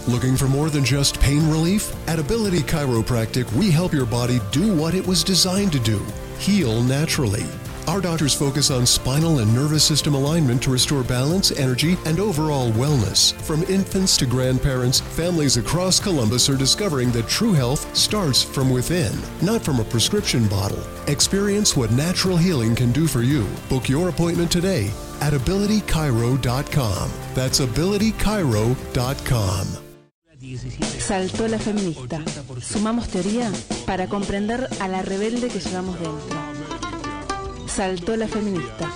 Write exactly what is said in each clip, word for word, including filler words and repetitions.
Looking for more than just pain relief? At Ability Chiropractic, we help your body do what it was designed to do, heal naturally. Our doctors focus on spinal and nervous system alignment to restore balance, energy, and overall wellness. From infants to grandparents, families across Columbus are discovering that true health starts from within, not from a prescription bottle. Experience what natural healing can do for you. Book your appointment today at ability chiro dot com. That's ability chiro dot com. Saltó la feminista. Sumamos teoría para comprender a la rebelde que llevamos dentro. Saltó la feminista.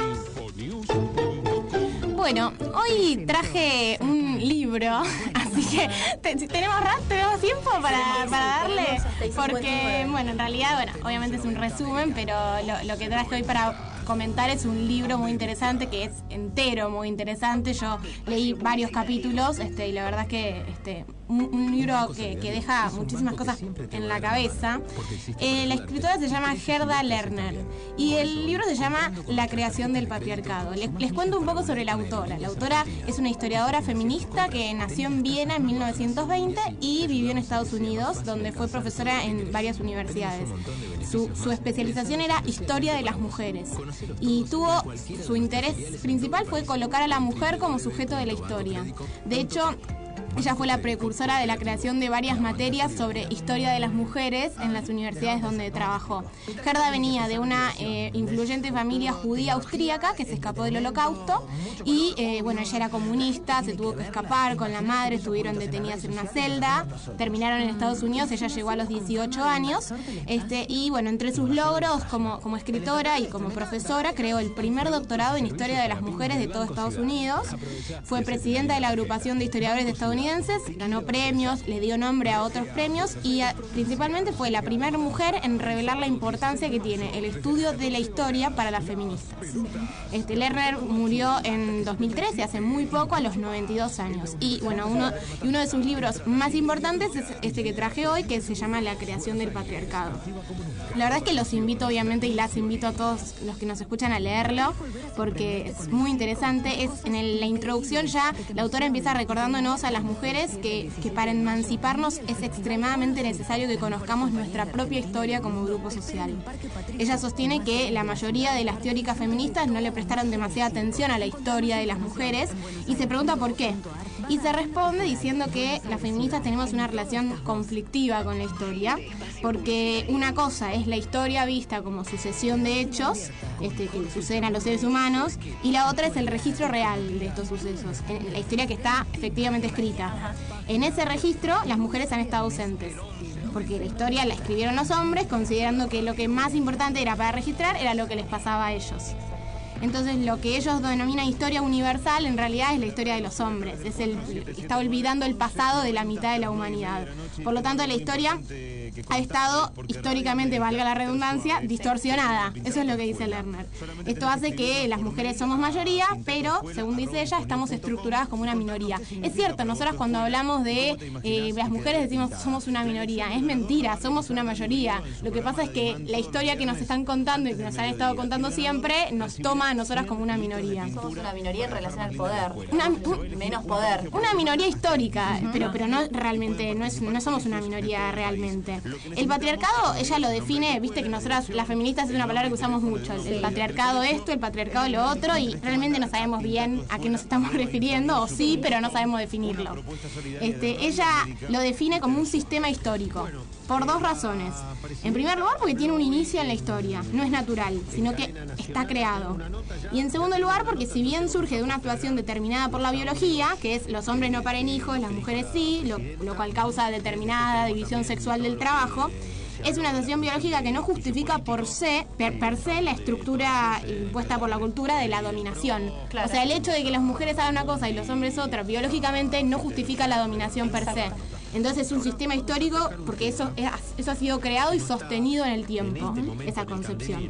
Bueno, hoy traje un libro, así que te, tenemos rato, tenemos tiempo para, para darle, porque, bueno, en realidad, bueno, obviamente es un resumen, pero lo, lo que traje hoy para comentar es un libro muy interesante, que es entero muy interesante. Yo leí varios capítulos, este, y la verdad es que este, un, un libro que, que deja muchísimas cosas en la cabeza. Eh, la escritora se llama Gerda Lerner y el libro se llama La creación del patriarcado. Les, les cuento un poco sobre la autora. La autora es una historiadora feminista que nació en Viena en mil novecientos veinte y vivió en Estados Unidos, donde fue profesora en varias universidades. Su, su especialización era historia de las mujeres y tuvo, su interés principal fue colocar a la mujer como sujeto de la historia. De hecho, ella fue la precursora de la creación de varias materias sobre historia de las mujeres en las universidades donde trabajó. Gerda venía de una eh, influyente familia judía austríaca que se escapó del Holocausto y, eh, bueno, ella era comunista, se tuvo que escapar con la madre, estuvieron detenidas en una celda, terminaron en Estados Unidos, ella llegó a los dieciocho años, este, y, bueno, entre sus logros como, como escritora y como profesora, creó el primer doctorado en historia de las mujeres de todo Estados Unidos, fue presidenta de la agrupación de historiadores de Estados Unidos, ganó premios, le dio nombre a otros premios y a, principalmente fue la primera mujer en revelar la importancia que tiene el estudio de la historia para las feministas. Este, Lerner murió en dos mil trece, hace muy poco, a los noventa y dos años. Y bueno, uno, y uno de sus libros más importantes es este que traje hoy, que se llama La creación del patriarcado. La verdad es que los invito, obviamente, y las invito a todos los que nos escuchan a leerlo, porque es muy interesante. Es en el, la introducción ya la autora empieza recordándonos a las mujeres que, que para emanciparnos es extremadamente necesario que conozcamos nuestra propia historia como grupo social. Ella sostiene que la mayoría de las teóricas feministas no le prestaron demasiada atención a la historia de las mujeres y se pregunta por qué. Y se responde diciendo que las feministas tenemos una relación conflictiva con la historia, porque una cosa es la historia vista como sucesión de hechos este, que suceden a los seres humanos, y la otra es el registro real de estos sucesos, la historia que está efectivamente escrita. En ese registro las mujeres han estado ausentes, porque la historia la escribieron los hombres, considerando que lo que más importante era para registrar era lo que les pasaba a ellos. Entonces, lo que ellos denominan historia universal, en realidad es la historia de los hombres. Es el, está olvidando el pasado de la mitad de la humanidad. Por lo tanto, la historia ha estado históricamente, valga la redundancia, distorsionada. Eso es lo que dice Lerner. Esto hace que las mujeres somos mayoría, pero, según dice ella, estamos estructuradas como una minoría. Es cierto, nosotras cuando hablamos de eh, las mujeres decimos somos una minoría. Es mentira, somos una mayoría. Lo que pasa es que la historia que nos están contando y que nos han estado contando siempre nos toma a nosotras como una minoría. Somos una minoría en relación al poder. Una, un, menos poder. Una minoría histórica, pero, pero no realmente, no, es, no somos una minoría realmente. El patriarcado, ella lo define, viste que nosotras, las feministas, es una palabra que usamos mucho. El, el patriarcado esto, el patriarcado lo otro, y realmente no sabemos bien a qué nos estamos refiriendo, o sí, pero no sabemos definirlo. Este, ella lo define como un sistema histórico, por dos razones. En primer lugar, porque tiene un inicio en la historia, no es natural, sino que está creado. Y en segundo lugar, porque si bien surge de una actuación determinada por la biología, que es los hombres no paren hijos, las mujeres sí, lo, lo cual causa determinada división sexual del trabajo, es una situación biológica que no justifica por se, per, per se la estructura impuesta por la cultura de la dominación. Claro. O sea, el hecho de que las mujeres hagan una cosa y los hombres otra, biológicamente no justifica la dominación per se. Entonces es un sistema histórico porque eso, eso ha sido creado y sostenido en el tiempo, esa concepción.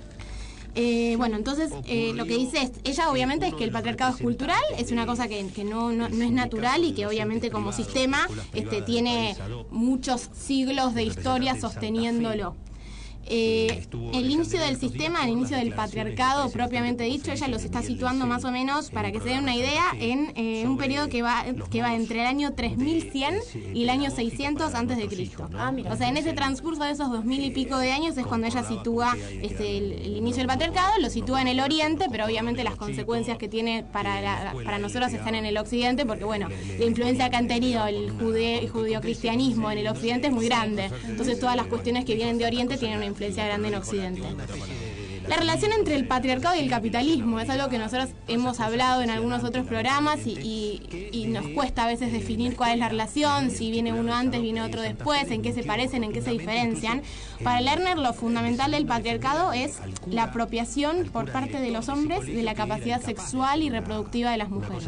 Eh, bueno, entonces eh, lo que dice es, ella obviamente es que el patriarcado es cultural, es una cosa que, que no, no, no es natural y que obviamente como sistema este, tiene muchos siglos de historia sosteniéndolo. Eh, el inicio del sistema, el inicio del patriarcado propiamente dicho, ella los está situando más o menos, para que se den una idea, en eh, un periodo que va que va entre el año tres mil cien y el año seiscientos antes de Cristo. O sea, en ese transcurso de esos dos mil y pico de años es cuando ella sitúa este, el, el inicio del patriarcado, lo sitúa en el Oriente, pero obviamente las consecuencias que tiene para, la, para nosotros están en el Occidente, porque bueno, la influencia que han tenido el jude, judeocristianismo en el Occidente es muy grande. Entonces todas las cuestiones que vienen de Oriente tienen una influencia grande en Occidente. La relación entre el patriarcado y el capitalismo es algo que nosotros hemos hablado en algunos otros programas y, y, y nos cuesta a veces definir cuál es la relación, si viene uno antes, viene otro después, en qué se parecen, en qué se diferencian. Para Lerner, lo fundamental del patriarcado es la apropiación por parte de los hombres de la capacidad sexual y reproductiva de las mujeres.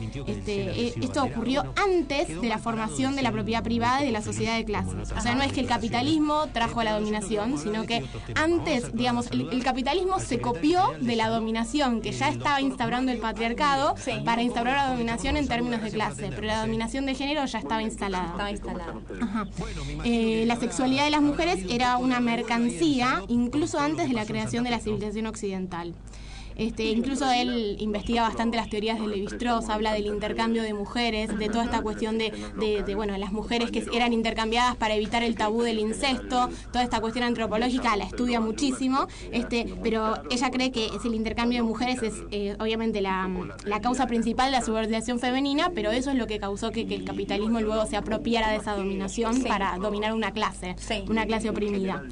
Este, esto ocurrió antes de la formación de la propiedad privada y de la sociedad de clases. O sea, no es que el capitalismo trajo la dominación, sino que antes, digamos, el, el capitalismo se copió de la dominación que ya estaba instaurando el patriarcado sí. para instaurar la dominación en términos de clase, pero la dominación de género ya estaba instalada. Estaba instalada. Ajá. Eh, la sexualidad de las mujeres era una mercancía incluso antes de la creación de la civilización occidental. Este, incluso él investiga bastante las teorías de Lévi-Strauss, habla del intercambio de mujeres, de toda esta cuestión de, de, de, bueno, las mujeres que eran intercambiadas para evitar el tabú del incesto, toda esta cuestión antropológica la estudia muchísimo, este, pero ella cree que es el intercambio de mujeres es eh, obviamente la, la causa principal de la subordinación femenina, pero eso es lo que causó que, que el capitalismo luego se apropiara de esa dominación sí. para dominar una clase, sí. una clase oprimida.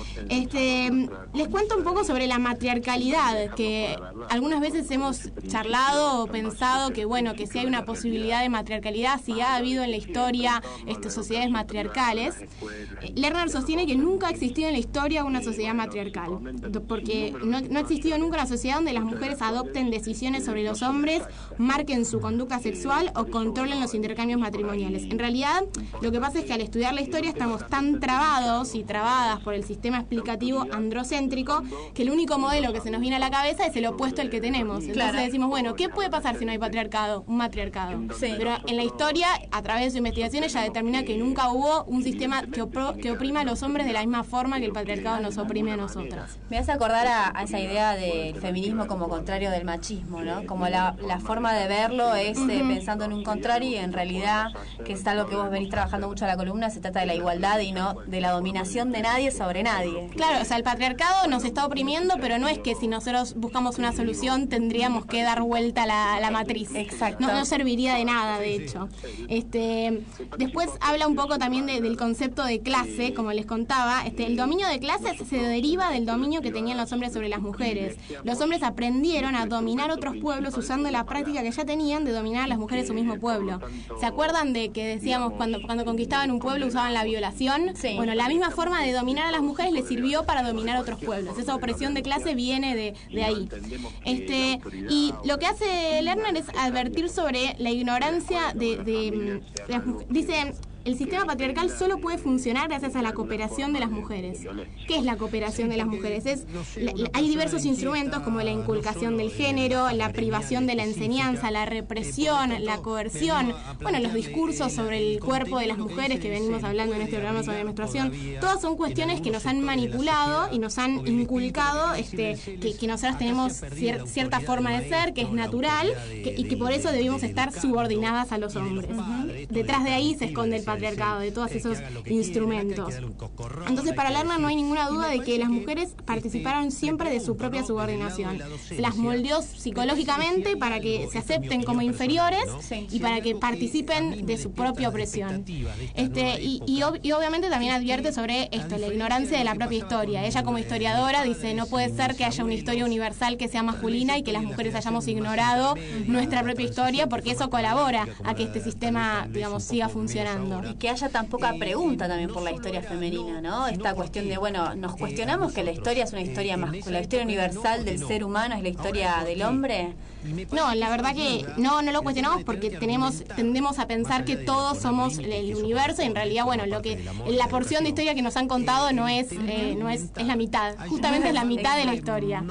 Este, les cuento un poco sobre la matriarcalidad, que algunas veces hemos charlado o pensado que bueno, que si hay una posibilidad de matriarcalidad, si ha habido en la historia este, sociedades matriarcales. Lerner sostiene que nunca ha existido en la historia una sociedad matriarcal, porque no, no ha existido nunca una sociedad donde las mujeres adopten decisiones sobre los hombres, marquen su conducta sexual o controlen los intercambios matrimoniales. En realidad, lo que pasa es que al estudiar la historia estamos tan trabados y trabadas por el sistema explicativo androcéntrico que el único modelo que se nos viene a la cabeza es el opuesto al que tenemos. Entonces claro. decimos, bueno, ¿qué puede pasar si no hay patriarcado? Un matriarcado. Sí. Pero en la historia, a través de su investigación, ella determina que nunca hubo un sistema que, opro, que oprima a los hombres de la misma forma que el patriarcado nos oprime a nosotras. Me hace acordar a, a esa idea del feminismo como contrario del machismo, ¿no? Como la, la forma de verlo es uh-huh. eh, pensando en un contrario y en realidad, que es algo que vos venís trabajando mucho en la columna, se trata de la igualdad y no de la dominación de nadie sobre nadie. Claro, o sea, el patriarcado nos está oprimiendo, pero no es que si nosotros buscamos una solución tendríamos que dar vuelta la, la matriz. Exacto. No, no serviría de nada, de hecho. Este, después habla un poco también de, del concepto de clase, como les contaba. Este, el dominio de clases se deriva del dominio que tenían los hombres sobre las mujeres. Los hombres aprendieron a dominar otros pueblos usando la práctica que ya tenían de dominar a las mujeres de su mismo pueblo. ¿Se acuerdan de que decíamos cuando, cuando conquistaban un pueblo usaban la violación? Sí. Bueno, la misma forma de dominar a las mujeres les sirvió para dominar otros pueblos. Esa opresión de clase viene de, de ahí. Este, y lo que hace Lerner es advertir sobre la ignorancia de, de, de las mujeres. Dice, el sistema patriarcal solo puede funcionar gracias a la cooperación de las mujeres. ¿Qué es la cooperación de las mujeres? Es, la, la, hay diversos instrumentos como la inculcación del género, la privación de la enseñanza, la represión, la coerción, bueno, los discursos sobre el cuerpo de las mujeres que venimos hablando en este programa sobre la menstruación. Todas son cuestiones que nos han manipulado y nos han inculcado este, que, que nosotros tenemos cier, cierta forma de ser, que es natural, que, y que por eso debemos estar subordinadas a los hombres. Uh-huh. Detrás de ahí se esconde el patriarcado. patriarcado, de todos esos instrumentos. Entonces, para Lerner no hay ninguna duda de que las mujeres participaron siempre de su propia subordinación. Se las moldeó psicológicamente para que se acepten como inferiores y para que participen de su propia opresión. Este, y, y, ob- y obviamente también advierte sobre esto, la ignorancia de la propia historia. Ella como historiadora dice, no puede ser que haya una historia universal que sea masculina y que las mujeres hayamos ignorado nuestra propia historia, porque eso colabora a que este sistema, digamos, siga funcionando. Y que haya tan poca pregunta también por la historia femenina, ¿no? Esta cuestión de, bueno, nos cuestionamos que la historia es una historia masculina, la historia universal del ser humano es la historia del hombre. No, la verdad que no, no lo cuestionamos porque tenemos, tendemos a pensar que todos somos el universo y en realidad, bueno, lo que la porción de historia que nos han contado no es, eh, no es, es la mitad, justamente es la mitad de la historia.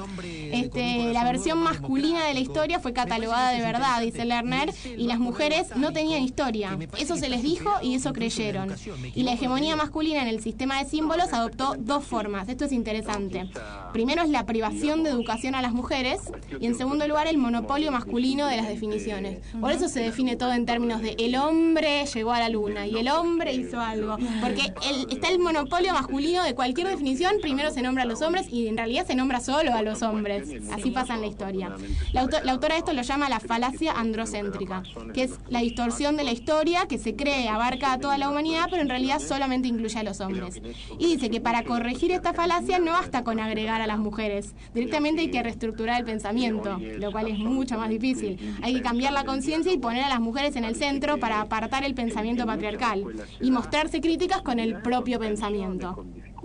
este, la versión masculina de la historia fue catalogada de verdad, dice Lerner, y las mujeres no tenían historia. Eso se les dijo y eso creyeron. Y la hegemonía masculina en el sistema de símbolos adoptó dos formas. Esto es interesante. Primero es la privación de educación a las mujeres y en segundo lugar el monopolio masculino de las definiciones. Por eso se define todo en términos de el hombre llegó a la luna y el hombre hizo algo. Porque el, está el monopolio masculino de cualquier definición, primero se nombra a los hombres y en realidad se nombra solo a los hombres. Así pasa en la historia. La, auto, la autora de esto lo llama la falacia androcéntrica, que es la distorsión de la historia que se cree abarca a toda la humanidad, pero en realidad solamente incluye a los hombres. Y dice que para corregir esta falacia no basta con agregar a las mujeres, directamente hay que reestructurar el pensamiento, lo cual es mucho más difícil. Hay que cambiar la conciencia y poner a las mujeres en el centro para apartar el pensamiento patriarcal y mostrarse críticas con el propio pensamiento.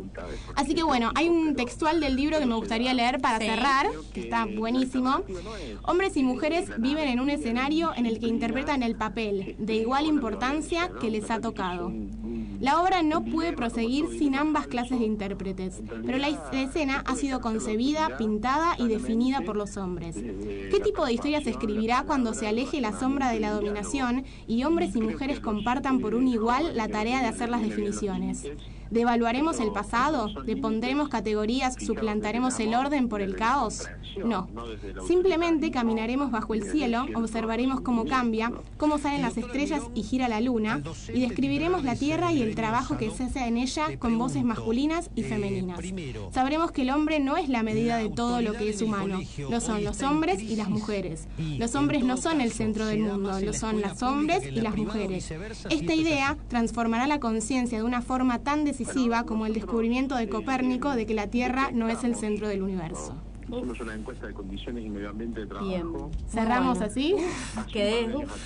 Así que bueno, hay un textual del libro que me gustaría leer para sí. cerrar, que está buenísimo. Hombres y mujeres viven en un escenario en el que interpretan el papel de igual importancia que les ha tocado. La obra no puede proseguir sin ambas clases de intérpretes, pero la escena ha sido concebida, pintada y definida por los hombres. ¿Qué tipo de historia se escribirá cuando se aleje la sombra de la dominación y hombres y mujeres compartan por un igual la tarea de hacer las definiciones? ¿Devaluaremos el pasado? ¿Depondremos categorías? ¿Suplantaremos el orden por el caos? No. Simplemente caminaremos bajo el cielo, observaremos cómo cambia, cómo salen las estrellas y gira la luna, y describiremos la tierra y el trabajo que se hace en ella con voces masculinas y femeninas. Sabremos que el hombre no es la medida de todo lo que es humano. Lo son los hombres y las mujeres. Los hombres no son el centro del mundo, lo son los hombres y las mujeres. Esta idea transformará la conciencia de una forma tan decisiva como el descubrimiento de Copérnico de que la Tierra no es el centro del universo. Hicimos una encuesta de condiciones y medio ambiente de trabajo. Bien. ¿Cerramos bueno. así? Quedé.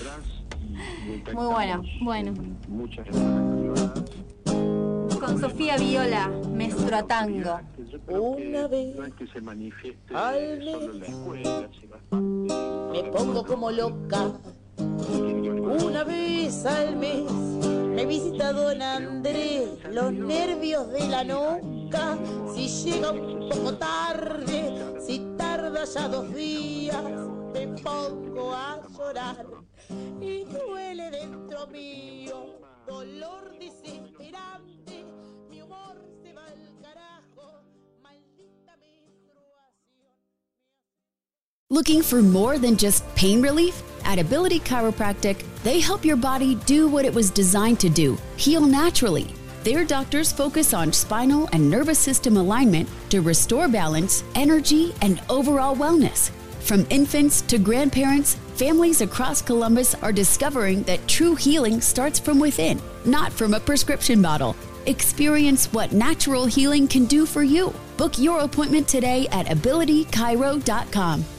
Muy buena. Bueno. Muchas gracias. Con Sofía Viola, Mestrotango. Una vez al mes me pongo como loca. Una vez al mes me visita don Andrés, los nervios de la nuca. Si llega un poco tarde, si tarda ya dos días, me pongo a llorar y duele dentro mío, dolor desesperante, mi humor se va al carajo, maldita menstruación. Looking for more than just pain relief? At Ability Chiropractic, they help your body do what it was designed to do, heal naturally. Their doctors focus on spinal and nervous system alignment to restore balance, energy, and overall wellness. From infants to grandparents, families across Columbus are discovering that true healing starts from within, not from a prescription bottle. Experience what natural healing can do for you. Book your appointment today at ability chiro dot com.